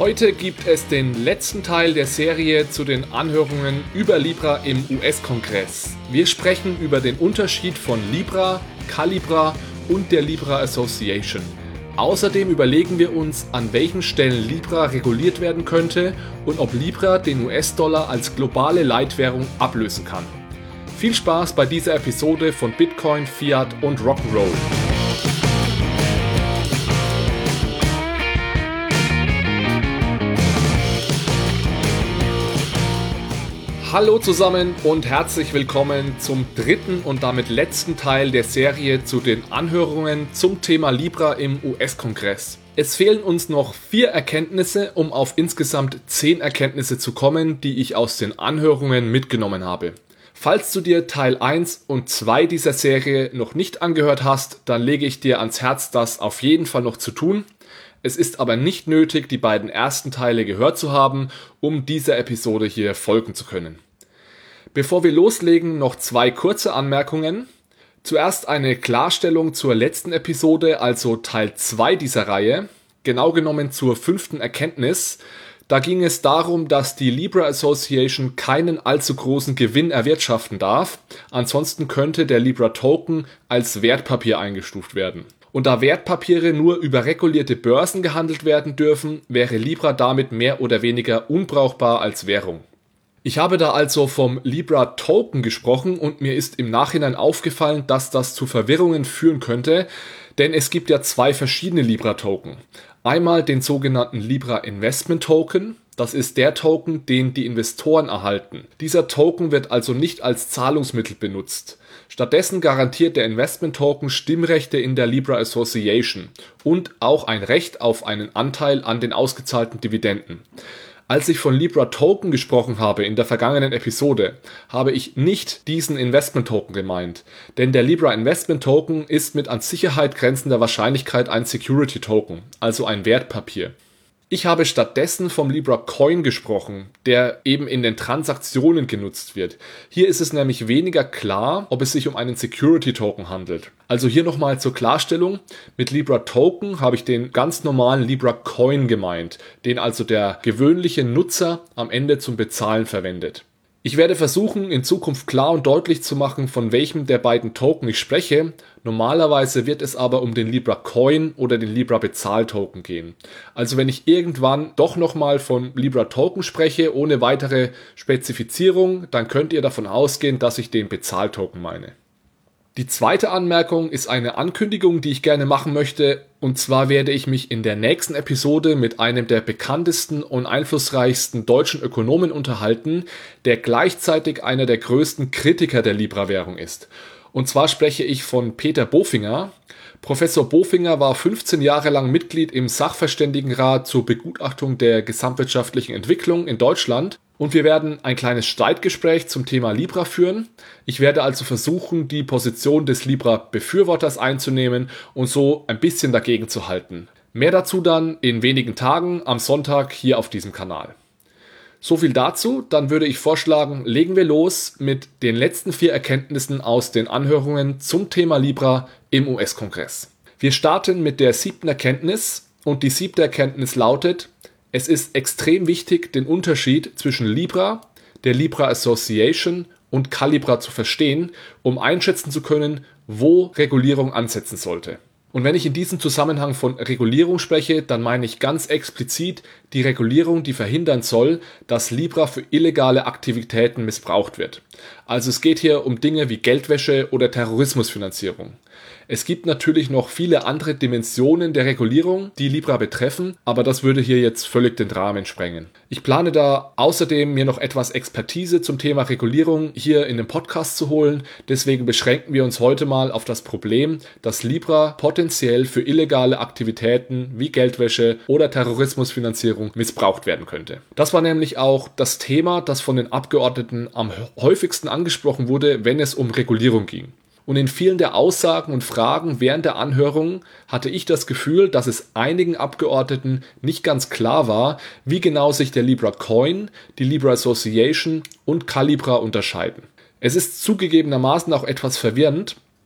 Heute gibt es den letzten Teil der Serie zu den Anhörungen über Libra im US-Kongress. Wir sprechen über den Unterschied von Libra, Calibra und der Libra Association. Außerdem überlegen wir uns, an welchen Stellen Libra reguliert werden könnte und ob Libra den US-Dollar als globale Leitwährung ablösen kann. Viel Spaß bei dieser Episode von Bitcoin, Fiat und Rock'n'Roll. Hallo zusammen und herzlich willkommen zum dritten und damit letzten Teil der Serie zu den Anhörungen zum Thema Libra im US-Kongress. Es fehlen uns noch 4 Erkenntnisse, um auf insgesamt 10 Erkenntnisse zu kommen, die ich aus den Anhörungen mitgenommen habe. Falls du dir Teil 1 und 2 dieser Serie noch nicht angehört hast, dann lege ich dir ans Herz, das auf jeden Fall noch zu tun. Es ist aber nicht nötig, die beiden ersten Teile gehört zu haben, um dieser Episode hier folgen zu können. Bevor wir loslegen, noch 2 kurze Anmerkungen. Zuerst eine Klarstellung zur letzten Episode, also Teil 2 dieser Reihe, genau genommen zur 5. Erkenntnis. Da ging es darum, dass die Libra Association keinen allzu großen Gewinn erwirtschaften darf, ansonsten könnte der Libra Token als Wertpapier eingestuft werden. Und da Wertpapiere nur über regulierte Börsen gehandelt werden dürfen, wäre Libra damit mehr oder weniger unbrauchbar als Währung. Ich habe da also vom Libra Token gesprochen und mir ist im Nachhinein aufgefallen, dass das zu Verwirrungen führen könnte, denn es gibt ja 2 verschiedene Libra Token. Einmal den sogenannten Libra Investment Token. Das ist der Token, den die Investoren erhalten. Dieser Token wird also nicht als Zahlungsmittel benutzt. Stattdessen garantiert der Investment Token Stimmrechte in der Libra Association und auch ein Recht auf einen Anteil an den ausgezahlten Dividenden. Als ich von Libra Token gesprochen habe in der vergangenen Episode, habe ich nicht diesen Investment Token gemeint, denn der Libra Investment Token ist mit an Sicherheit grenzender Wahrscheinlichkeit ein Security Token, also ein Wertpapier. Ich habe stattdessen vom Libra Coin gesprochen, der eben in den Transaktionen genutzt wird. Hier ist es nämlich weniger klar, ob es sich um einen Security Token handelt. Also hier nochmal zur Klarstellung, mit Libra Token habe ich den ganz normalen Libra Coin gemeint, den also der gewöhnliche Nutzer am Ende zum Bezahlen verwendet. Ich werde versuchen, in Zukunft klar und deutlich zu machen, von welchem der beiden Token ich spreche. Normalerweise wird es aber um den Libra Coin oder den Libra Bezahltoken gehen. Also wenn ich irgendwann doch nochmal von Libra Token spreche, ohne weitere Spezifizierung, dann könnt ihr davon ausgehen, dass ich den Bezahltoken meine. Die zweite Anmerkung ist eine Ankündigung, die ich gerne machen möchte, und zwar werde ich mich in der nächsten Episode mit einem der bekanntesten und einflussreichsten deutschen Ökonomen unterhalten, der gleichzeitig einer der größten Kritiker der Libra-Währung ist. Und zwar spreche ich von Peter Bofinger. Professor Bofinger war 15 Jahre lang Mitglied im Sachverständigenrat zur Begutachtung der gesamtwirtschaftlichen Entwicklung in Deutschland. Und wir werden ein kleines Streitgespräch zum Thema Libra führen. Ich werde also versuchen, die Position des Libra-Befürworters einzunehmen und so ein bisschen dagegen zu halten. Mehr dazu dann in wenigen Tagen am Sonntag hier auf diesem Kanal. So viel dazu, dann würde ich vorschlagen, legen wir los mit den letzten 4 Erkenntnissen aus den Anhörungen zum Thema Libra im US-Kongress. Wir starten mit der 7. Erkenntnis und die 7. Erkenntnis lautet: Es ist extrem wichtig, den Unterschied zwischen Libra, der Libra Association und Calibra zu verstehen, um einschätzen zu können, wo Regulierung ansetzen sollte. Und wenn ich in diesem Zusammenhang von Regulierung spreche, dann meine ich ganz explizit die Regulierung, die verhindern soll, dass Libra für illegale Aktivitäten missbraucht wird. Also es geht hier um Dinge wie Geldwäsche oder Terrorismusfinanzierung. Es gibt natürlich noch viele andere Dimensionen der Regulierung, die Libra betreffen, aber das würde hier jetzt völlig den Rahmen sprengen. Ich plane da außerdem mir noch etwas Expertise zum Thema Regulierung hier in den Podcast zu holen, deswegen beschränken wir uns heute mal auf das Problem, dass Libra potenziell für illegale Aktivitäten wie Geldwäsche oder Terrorismusfinanzierung missbraucht werden könnte. Das war nämlich auch das Thema, das von den Abgeordneten am häufigsten angesprochen wurde, wenn es um Regulierung ging. Und in vielen der Aussagen und Fragen während der Anhörung hatte ich das Gefühl, dass es einigen Abgeordneten nicht ganz klar war, wie genau sich der Libra Coin, die Libra Association und Calibra unterscheiden. Es ist zugegebenermaßen auch etwas verwirrend,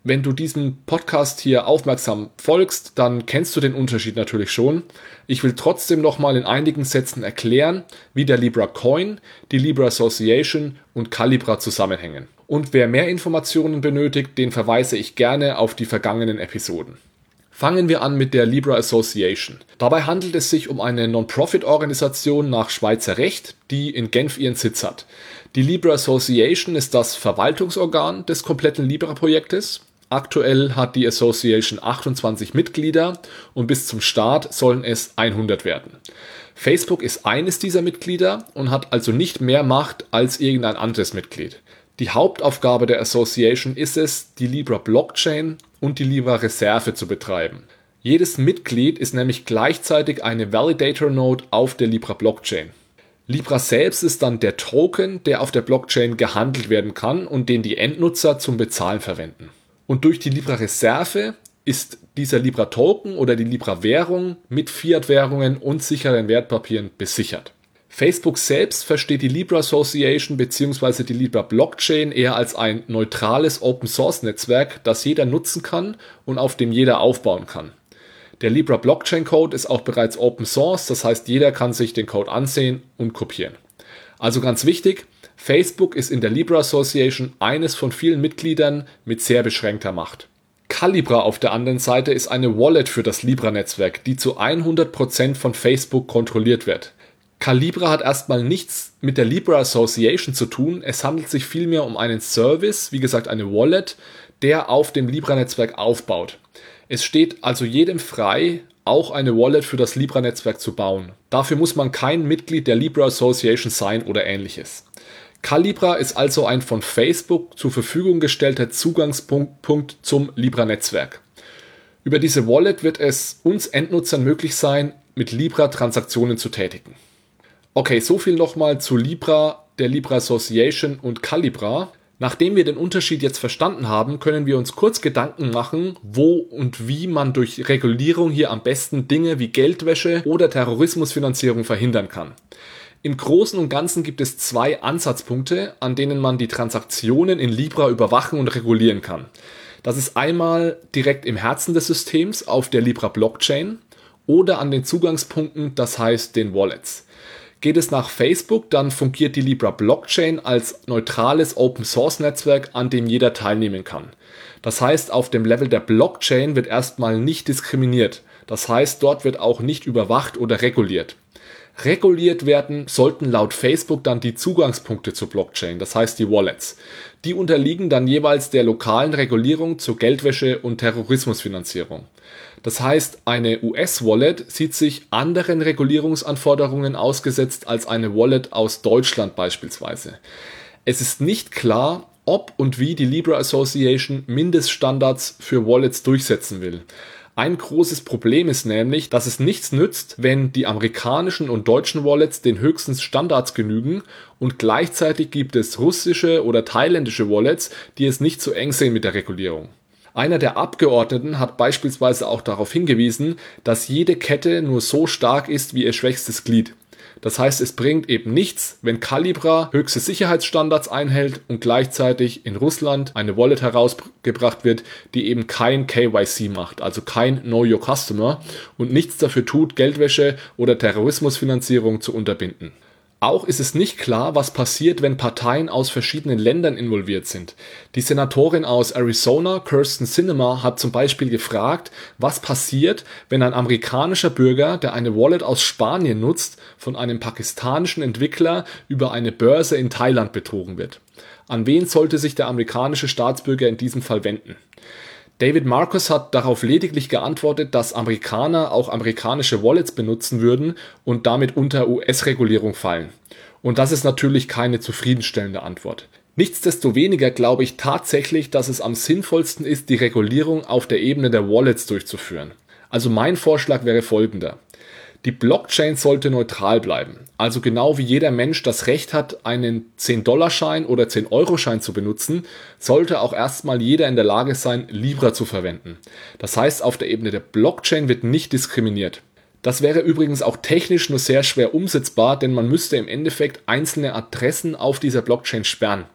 Wenn du diesem Podcast hier aufmerksam folgst, dann kennst du den Unterschied natürlich schon. Ich will trotzdem nochmal in einigen Sätzen erklären, wie der Libra Coin, die Libra Association und Calibra zusammenhängen. Und wer mehr Informationen benötigt, den verweise ich gerne auf die vergangenen Episoden. Fangen wir an mit der Libra Association. Dabei handelt es sich um eine Non-Profit-Organisation nach Schweizer Recht, die in Genf ihren Sitz hat. Die Libra Association ist das Verwaltungsorgan des kompletten Libra-Projektes. Aktuell hat die Association 28 Mitglieder und bis zum Start sollen es 100 werden. Facebook ist eines dieser Mitglieder und hat also nicht mehr Macht als irgendein anderes Mitglied. Die Hauptaufgabe der Association ist es, die Libra Blockchain und die Libra Reserve zu betreiben. Jedes Mitglied ist nämlich gleichzeitig eine Validator Node auf der Libra Blockchain. Libra selbst ist dann der Token, der auf der Blockchain gehandelt werden kann und den die Endnutzer zum Bezahlen verwenden. Und durch die Libra Reserve ist dieser Libra Token oder die Libra Währung mit Fiat-Währungen und sicheren Wertpapieren besichert. Facebook selbst versteht die Libra Association bzw. die Libra Blockchain eher als ein neutrales Open-Source-Netzwerk, das jeder nutzen kann und auf dem jeder aufbauen kann. Der Libra Blockchain Code ist auch bereits Open Source, das heißt, jeder kann sich den Code ansehen und kopieren. Also ganz wichtig, Facebook ist in der Libra Association eines von vielen Mitgliedern mit sehr beschränkter Macht. Calibra auf der anderen Seite ist eine Wallet für das Libra-Netzwerk, die zu 100% von Facebook kontrolliert wird. Calibra hat erstmal nichts mit der Libra Association zu tun, es handelt sich vielmehr um einen Service, wie gesagt eine Wallet, der auf dem Libra-Netzwerk aufbaut. Es steht also jedem frei, auch eine Wallet für das Libra-Netzwerk zu bauen. Dafür muss man kein Mitglied der Libra Association sein oder ähnliches. Calibra ist also ein von Facebook zur Verfügung gestellter Zugangspunkt zum Libra-Netzwerk. Über diese Wallet wird es uns Endnutzern möglich sein, mit Libra Transaktionen zu tätigen. Okay, so viel nochmal zu Libra, der Libra Association und Calibra. Nachdem wir den Unterschied jetzt verstanden haben, können wir uns kurz Gedanken machen, wo und wie man durch Regulierung hier am besten Dinge wie Geldwäsche oder Terrorismusfinanzierung verhindern kann. Im Großen und Ganzen gibt es zwei Ansatzpunkte, an denen man die Transaktionen in Libra überwachen und regulieren kann. Das ist einmal direkt im Herzen des Systems auf der Libra Blockchain oder an den Zugangspunkten, das heißt den Wallets. Geht es nach Facebook, dann fungiert die Libra Blockchain als neutrales Open-Source-Netzwerk, an dem jeder teilnehmen kann. Das heißt, auf dem Level der Blockchain wird erstmal nicht diskriminiert. Das heißt, dort wird auch nicht überwacht oder reguliert. Reguliert werden sollten laut Facebook dann die Zugangspunkte zur Blockchain, das heißt die Wallets. Die unterliegen dann jeweils der lokalen Regulierung zur Geldwäsche und Terrorismusfinanzierung. Das heißt, eine US-Wallet sieht sich anderen Regulierungsanforderungen ausgesetzt als eine Wallet aus Deutschland beispielsweise. Es ist nicht klar, ob und wie die Libra Association Mindeststandards für Wallets durchsetzen will. Ein großes Problem ist nämlich, dass es nichts nützt, wenn die amerikanischen und deutschen Wallets den höchsten Standards genügen und gleichzeitig gibt es russische oder thailändische Wallets, die es nicht so eng sehen mit der Regulierung. Einer der Abgeordneten hat beispielsweise auch darauf hingewiesen, dass jede Kette nur so stark ist wie ihr schwächstes Glied. Das heißt, es bringt eben nichts, wenn Calibra höchste Sicherheitsstandards einhält und gleichzeitig in Russland eine Wallet herausgebracht wird, die eben kein KYC macht, also kein Know Your Customer und nichts dafür tut, Geldwäsche oder Terrorismusfinanzierung zu unterbinden. Auch ist es nicht klar, was passiert, wenn Parteien aus verschiedenen Ländern involviert sind. Die Senatorin aus Arizona, Kyrsten Sinema, hat zum Beispiel gefragt, was passiert, wenn ein amerikanischer Bürger, der eine Wallet aus Spanien nutzt, von einem pakistanischen Entwickler über eine Börse in Thailand betrogen wird. An wen sollte sich der amerikanische Staatsbürger in diesem Fall wenden? David Marcus hat darauf lediglich geantwortet, dass Amerikaner auch amerikanische Wallets benutzen würden und damit unter US-Regulierung fallen. Und das ist natürlich keine zufriedenstellende Antwort. Nichtsdestoweniger glaube ich tatsächlich, dass es am sinnvollsten ist, die Regulierung auf der Ebene der Wallets durchzuführen. Also mein Vorschlag wäre folgender. Die Blockchain sollte neutral bleiben, also genau wie jeder Mensch das Recht hat, einen 10-Dollar-Schein oder 10-Euro-Schein zu benutzen, sollte auch erstmal jeder in der Lage sein, Libra zu verwenden. Das heißt, auf der Ebene der Blockchain wird nicht diskriminiert. Das wäre übrigens auch technisch nur sehr schwer umsetzbar, denn man müsste im Endeffekt einzelne Adressen auf dieser Blockchain sperren.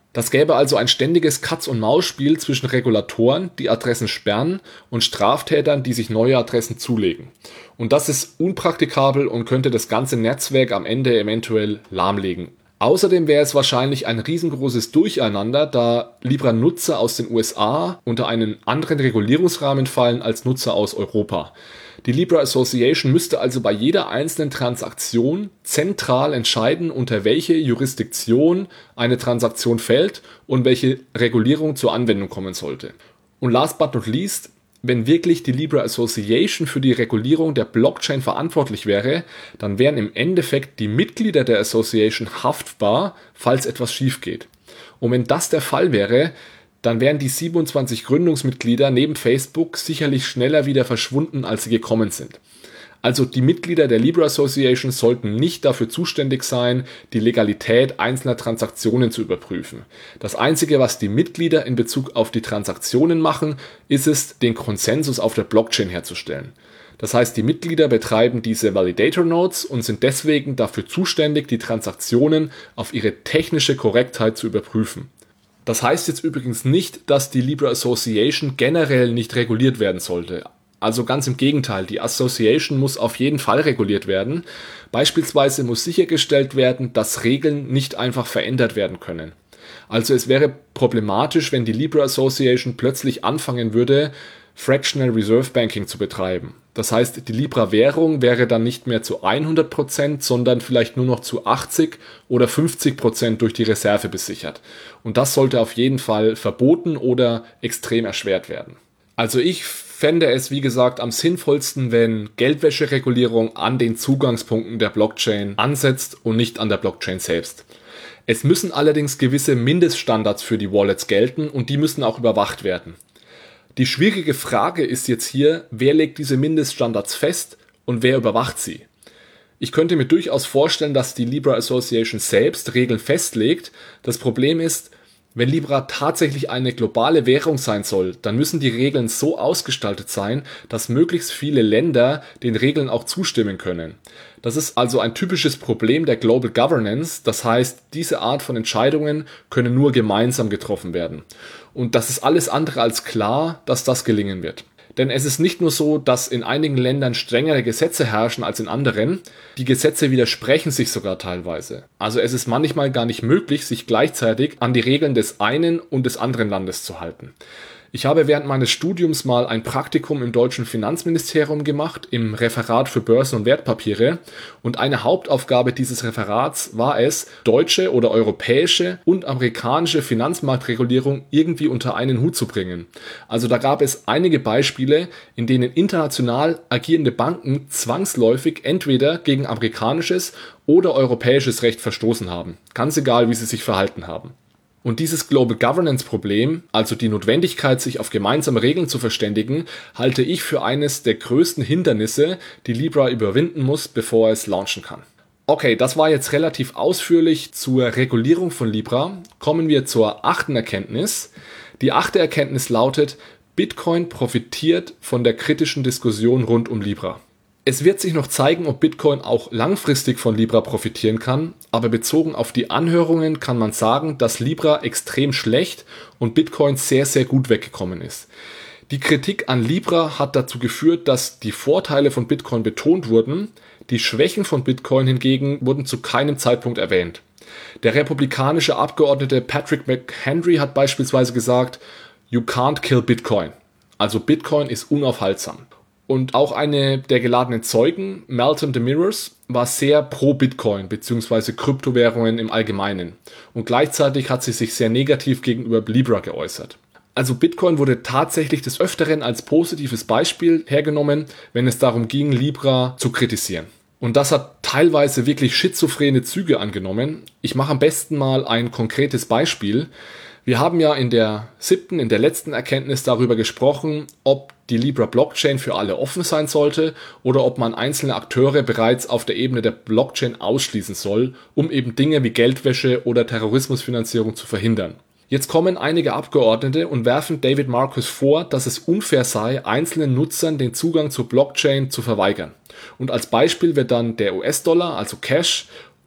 Das gäbe also ein ständiges Katz-und-Maus-Spiel zwischen Regulatoren, die Adressen sperren, und Straftätern, die sich neue Adressen zulegen. Und das ist unpraktikabel und könnte das ganze Netzwerk am Ende eventuell lahmlegen. Außerdem wäre es wahrscheinlich ein riesengroßes Durcheinander, da Libra-Nutzer aus den USA unter einen anderen Regulierungsrahmen fallen als Nutzer aus Europa. Die Libra Association müsste also bei jeder einzelnen Transaktion zentral entscheiden, unter welche Jurisdiktion eine Transaktion fällt und welche Regulierung zur Anwendung kommen sollte. Und last but not least, wenn wirklich die Libra Association für die Regulierung der Blockchain verantwortlich wäre, dann wären im Endeffekt die Mitglieder der Association haftbar, falls etwas schief geht. Und wenn das der Fall wäre, dann wären die 27 Gründungsmitglieder neben Facebook sicherlich schneller wieder verschwunden, als sie gekommen sind. Also die Mitglieder der Libra Association sollten nicht dafür zuständig sein, die Legalität einzelner Transaktionen zu überprüfen. Das Einzige, was die Mitglieder in Bezug auf die Transaktionen machen, ist es, den Konsensus auf der Blockchain herzustellen. Das heißt, die Mitglieder betreiben diese Validator Nodes und sind deswegen dafür zuständig, die Transaktionen auf ihre technische Korrektheit zu überprüfen. Das heißt jetzt übrigens nicht, dass die Libra Association generell nicht reguliert werden sollte. Also ganz im Gegenteil, die Association muss auf jeden Fall reguliert werden. Beispielsweise muss sichergestellt werden, dass Regeln nicht einfach verändert werden können. Also es wäre problematisch, wenn die Libra Association plötzlich anfangen würde, Fractional Reserve Banking zu betreiben. Das heißt, die Libra-Währung wäre dann nicht mehr zu 100%, sondern vielleicht nur noch zu 80 oder 50% durch die Reserve besichert. Und das sollte auf jeden Fall verboten oder extrem erschwert werden. Also ich fände es, wie gesagt, am sinnvollsten, wenn Geldwäscheregulierung an den Zugangspunkten der Blockchain ansetzt und nicht an der Blockchain selbst. Es müssen allerdings gewisse Mindeststandards für die Wallets gelten und die müssen auch überwacht werden. Die schwierige Frage ist jetzt hier, wer legt diese Mindeststandards fest und wer überwacht sie? Ich könnte mir durchaus vorstellen, dass die Libra Association selbst Regeln festlegt. Das Problem ist, wenn Libra tatsächlich eine globale Währung sein soll, dann müssen die Regeln so ausgestaltet sein, dass möglichst viele Länder den Regeln auch zustimmen können. Das ist also ein typisches Problem der Global Governance, das heißt, diese Art von Entscheidungen können nur gemeinsam getroffen werden. Und das ist alles andere als klar, dass das gelingen wird. Denn es ist nicht nur so, dass in einigen Ländern strengere Gesetze herrschen als in anderen, die Gesetze widersprechen sich sogar teilweise. Also es ist manchmal gar nicht möglich, sich gleichzeitig an die Regeln des einen und des anderen Landes zu halten. Ich habe während meines Studiums mal ein Praktikum im deutschen Finanzministerium gemacht, im Referat für Börsen und Wertpapiere, und eine Hauptaufgabe dieses Referats war es, deutsche oder europäische und amerikanische Finanzmarktregulierung irgendwie unter einen Hut zu bringen. Also da gab es einige Beispiele, in denen international agierende Banken zwangsläufig entweder gegen amerikanisches oder europäisches Recht verstoßen haben, ganz egal, wie sie sich verhalten haben. Und dieses Global Governance Problem, also die Notwendigkeit, sich auf gemeinsame Regeln zu verständigen, halte ich für eines der größten Hindernisse, die Libra überwinden muss, bevor es launchen kann. Okay, das war jetzt relativ ausführlich zur Regulierung von Libra. Kommen wir zur 8. Erkenntnis. Die 8. Erkenntnis lautet, Bitcoin profitiert von der kritischen Diskussion rund um Libra. Es wird sich noch zeigen, ob Bitcoin auch langfristig von Libra profitieren kann, aber bezogen auf die Anhörungen kann man sagen, dass Libra extrem schlecht und Bitcoin sehr, sehr gut weggekommen ist. Die Kritik an Libra hat dazu geführt, dass die Vorteile von Bitcoin betont wurden, die Schwächen von Bitcoin hingegen wurden zu keinem Zeitpunkt erwähnt. Der republikanische Abgeordnete Patrick McHenry hat beispielsweise gesagt, "You can't kill Bitcoin", also Bitcoin ist unaufhaltsam. Und auch eine der geladenen Zeugen, Melton Demirors, war sehr pro Bitcoin bzw. Kryptowährungen im Allgemeinen. Und gleichzeitig hat sie sich sehr negativ gegenüber Libra geäußert. Also Bitcoin wurde tatsächlich des Öfteren als positives Beispiel hergenommen, wenn es darum ging, Libra zu kritisieren. Und das hat teilweise wirklich schizophrene Züge angenommen. Ich mache am besten mal ein konkretes Beispiel. Wir haben ja in der letzten Erkenntnis darüber gesprochen, ob die Libra Blockchain für alle offen sein sollte oder ob man einzelne Akteure bereits auf der Ebene der Blockchain ausschließen soll, um eben Dinge wie Geldwäsche oder Terrorismusfinanzierung zu verhindern. Jetzt kommen einige Abgeordnete und werfen David Marcus vor, dass es unfair sei, einzelnen Nutzern den Zugang zur Blockchain zu verweigern. Und als Beispiel wird dann der US-Dollar, also Cash,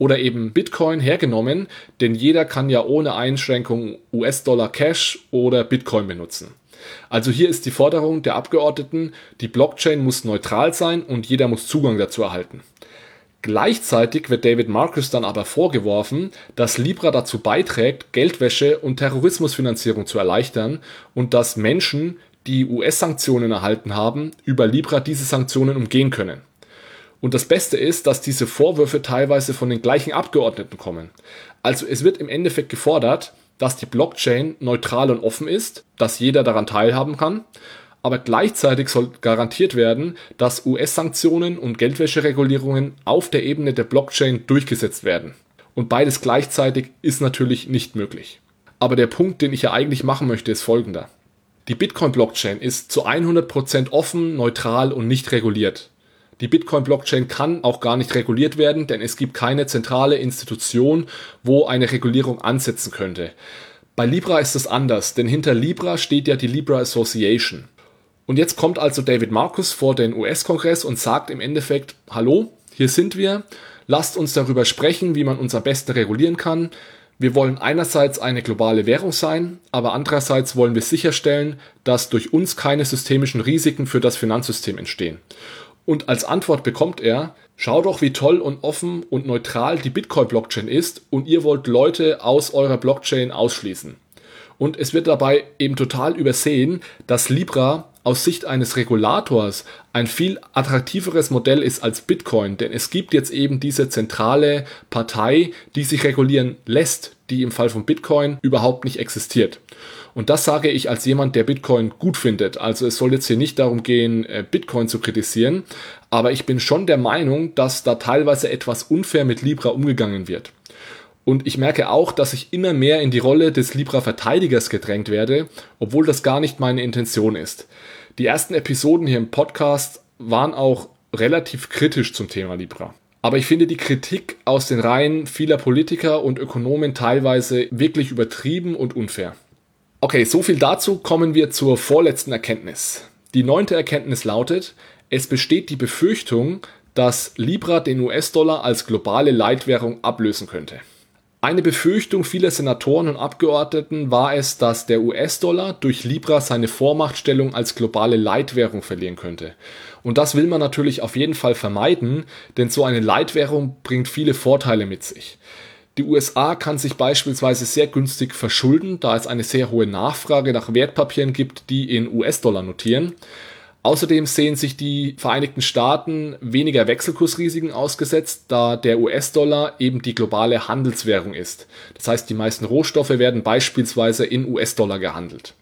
oder eben Bitcoin hergenommen, denn jeder kann ja ohne Einschränkung US-Dollar Cash oder Bitcoin benutzen. Also hier ist die Forderung der Abgeordneten, die Blockchain muss neutral sein und jeder muss Zugang dazu erhalten. Gleichzeitig wird David Marcus dann aber vorgeworfen, dass Libra dazu beiträgt, Geldwäsche und Terrorismusfinanzierung zu erleichtern und dass Menschen, die US-Sanktionen erhalten haben, über Libra diese Sanktionen umgehen können. Und das Beste ist, dass diese Vorwürfe teilweise von den gleichen Abgeordneten kommen. Also es wird im Endeffekt gefordert, dass die Blockchain neutral und offen ist, dass jeder daran teilhaben kann, aber gleichzeitig soll garantiert werden, dass US-Sanktionen und Geldwäscheregulierungen auf der Ebene der Blockchain durchgesetzt werden. Und beides gleichzeitig ist natürlich nicht möglich. Aber der Punkt, den ich ja eigentlich machen möchte, ist folgender. Die Bitcoin-Blockchain ist zu 100% offen, neutral und nicht reguliert. Die Bitcoin-Blockchain kann auch gar nicht reguliert werden, denn es gibt keine zentrale Institution, wo eine Regulierung ansetzen könnte. Bei Libra ist es anders, denn hinter Libra steht ja die Libra Association. Und jetzt kommt also David Marcus vor den US-Kongress und sagt im Endeffekt, hallo, hier sind wir, lasst uns darüber sprechen, wie man uns am besten regulieren kann. Wir wollen einerseits eine globale Währung sein, aber andererseits wollen wir sicherstellen, dass durch uns keine systemischen Risiken für das Finanzsystem entstehen. Und als Antwort bekommt er, schau doch, wie toll und offen und neutral die Bitcoin-Blockchain ist und ihr wollt Leute aus eurer Blockchain ausschließen. Und es wird dabei eben total übersehen, dass Libra aus Sicht eines Regulators ein viel attraktiveres Modell ist als Bitcoin, denn es gibt jetzt eben diese zentrale Partei, die sich regulieren lässt, die im Fall von Bitcoin überhaupt nicht existiert. Und das sage ich als jemand, der Bitcoin gut findet. Also es soll jetzt hier nicht darum gehen, Bitcoin zu kritisieren, aber ich bin schon der Meinung, dass da teilweise etwas unfair mit Libra umgegangen wird. Und ich merke auch, dass ich immer mehr in die Rolle des Libra-Verteidigers gedrängt werde, obwohl das gar nicht meine Intention ist. Die ersten Episoden hier im Podcast waren auch relativ kritisch zum Thema Libra. Aber ich finde die Kritik aus den Reihen vieler Politiker und Ökonomen teilweise wirklich übertrieben und unfair. Okay, so viel dazu, kommen wir zur vorletzten Erkenntnis. Die 9. Erkenntnis lautet, es besteht die Befürchtung, dass Libra den US-Dollar als globale Leitwährung ablösen könnte. Eine Befürchtung vieler Senatoren und Abgeordneten war es, dass der US-Dollar durch Libra seine Vormachtstellung als globale Leitwährung verlieren könnte. Und das will man natürlich auf jeden Fall vermeiden, denn so eine Leitwährung bringt viele Vorteile mit sich. Die USA kann sich beispielsweise sehr günstig verschulden, da es eine sehr hohe Nachfrage nach Wertpapieren gibt, die in US-Dollar notieren. Außerdem sehen sich die Vereinigten Staaten weniger Wechselkursrisiken ausgesetzt, da der US-Dollar eben die globale Handelswährung ist. Das heißt, die meisten Rohstoffe werden beispielsweise in US-Dollar gehandelt.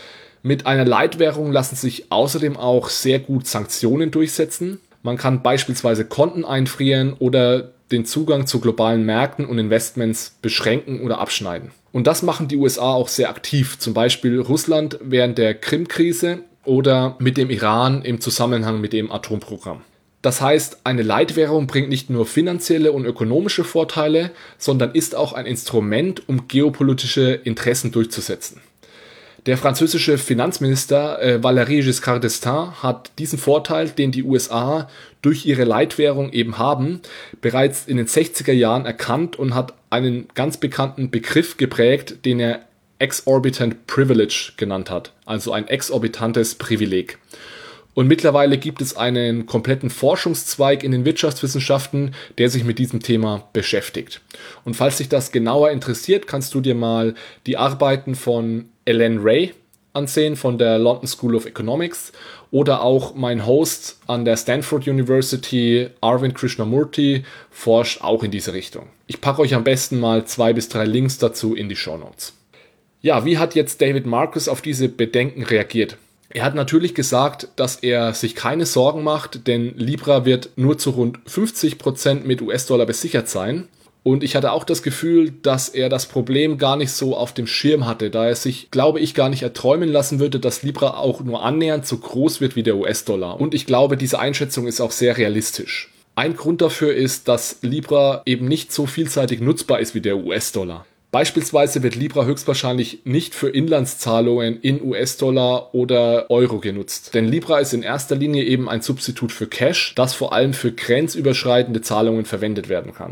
Mit einer Leitwährung lassen sich außerdem auch sehr gut Sanktionen durchsetzen. Man kann beispielsweise Konten einfrieren oder den Zugang zu globalen Märkten und Investments beschränken oder abschneiden. Und das machen die USA auch sehr aktiv, zum Beispiel Russland während der Krim-Krise oder mit dem Iran im Zusammenhang mit dem Atomprogramm. Das heißt, eine Leitwährung bringt nicht nur finanzielle und ökonomische Vorteile, sondern ist auch ein Instrument, um geopolitische Interessen durchzusetzen. Der französische Finanzminister Valéry Giscard d'Estaing hat diesen Vorteil, den die USA durch ihre Leitwährung eben haben, bereits in den 60er Jahren erkannt und hat einen ganz bekannten Begriff geprägt, den er Exorbitant Privilege genannt hat, also ein exorbitantes Privileg. Und mittlerweile gibt es einen kompletten Forschungszweig in den Wirtschaftswissenschaften, der sich mit diesem Thema beschäftigt. Und falls dich das genauer interessiert, kannst du dir mal die Arbeiten von Ellen Ray ansehen von der London School of Economics oder auch mein Host an der Stanford University, Arvind Krishnamurti, forscht auch in diese Richtung. Ich packe euch am besten mal 2 bis 3 Links dazu in die Shownotes. Ja, wie hat jetzt David Marcus auf diese Bedenken reagiert? Er hat natürlich gesagt, dass er sich keine Sorgen macht, denn Libra wird nur zu rund 50% mit US-Dollar besichert sein. Und ich hatte auch das Gefühl, dass er das Problem gar nicht so auf dem Schirm hatte, da er sich, glaube ich, gar nicht erträumen lassen würde, dass Libra auch nur annähernd so groß wird wie der US-Dollar. Und ich glaube, diese Einschätzung ist auch sehr realistisch. Ein Grund dafür ist, dass Libra eben nicht so vielseitig nutzbar ist wie der US-Dollar. Beispielsweise wird Libra höchstwahrscheinlich nicht für Inlandszahlungen in US-Dollar oder Euro genutzt. Denn Libra ist in erster Linie eben ein Substitut für Cash, das vor allem für grenzüberschreitende Zahlungen verwendet werden kann.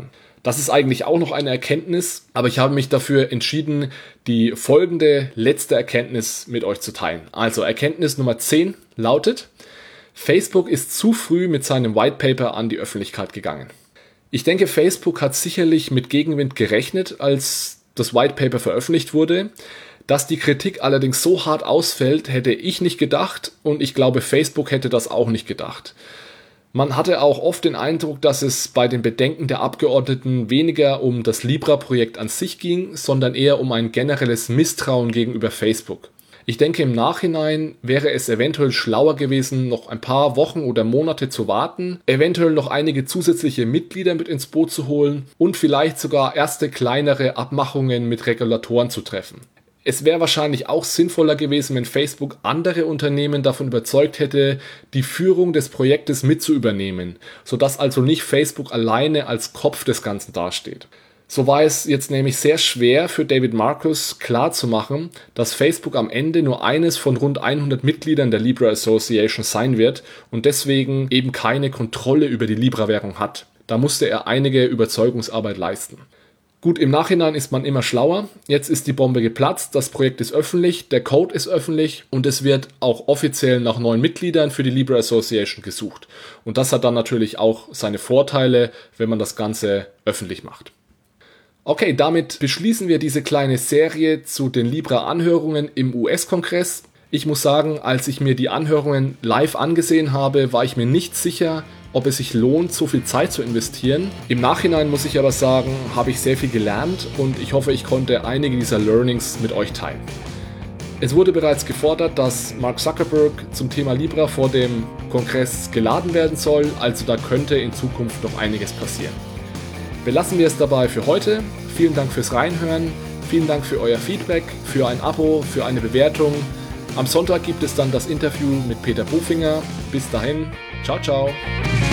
Das ist eigentlich auch noch eine Erkenntnis, aber ich habe mich dafür entschieden, die folgende letzte Erkenntnis mit euch zu teilen. Also Erkenntnis Nummer 10 lautet: Facebook ist zu früh mit seinem White Paper an die Öffentlichkeit gegangen. Ich denke, Facebook hat sicherlich mit Gegenwind gerechnet, als das White Paper veröffentlicht wurde. Dass die Kritik allerdings so hart ausfällt, hätte ich nicht gedacht, und ich glaube, Facebook hätte das auch nicht gedacht. Man hatte auch oft den Eindruck, dass es bei den Bedenken der Abgeordneten weniger um das Libra-Projekt an sich ging, sondern eher um ein generelles Misstrauen gegenüber Facebook. Ich denke, im Nachhinein wäre es eventuell schlauer gewesen, noch ein paar Wochen oder Monate zu warten, eventuell noch einige zusätzliche Mitglieder mit ins Boot zu holen und vielleicht sogar erste kleinere Abmachungen mit Regulatoren zu treffen. Es wäre wahrscheinlich auch sinnvoller gewesen, wenn Facebook andere Unternehmen davon überzeugt hätte, die Führung des Projektes mit zu übernehmen, sodass also nicht Facebook alleine als Kopf des Ganzen dasteht. So war es jetzt nämlich sehr schwer für David Marcus klarzumachen, dass Facebook am Ende nur eines von rund 100 Mitgliedern der Libra Association sein wird und deswegen eben keine Kontrolle über die Libra-Währung hat. Da musste er einige Überzeugungsarbeit leisten. Gut, im Nachhinein ist man immer schlauer. Jetzt ist die Bombe geplatzt, das Projekt ist öffentlich, der Code ist öffentlich und es wird auch offiziell nach neuen Mitgliedern für die Libra Association gesucht. Und das hat dann natürlich auch seine Vorteile, wenn man das Ganze öffentlich macht. Okay, damit beschließen wir diese kleine Serie zu den Libra-Anhörungen im US-Kongress. Ich muss sagen, als ich mir die Anhörungen live angesehen habe, war ich mir nicht sicher, ob es sich lohnt, so viel Zeit zu investieren. Im Nachhinein muss ich aber sagen, habe ich sehr viel gelernt und ich hoffe, ich konnte einige dieser Learnings mit euch teilen. Es wurde bereits gefordert, dass Mark Zuckerberg zum Thema Libra vor dem Kongress geladen werden soll, also da könnte in Zukunft noch einiges passieren. Belassen wir es dabei für heute. Vielen Dank fürs Reinhören, vielen Dank für euer Feedback, für ein Abo, für eine Bewertung. Am Sonntag gibt es dann das Interview mit Peter Bofinger. Bis dahin, ciao, ciao.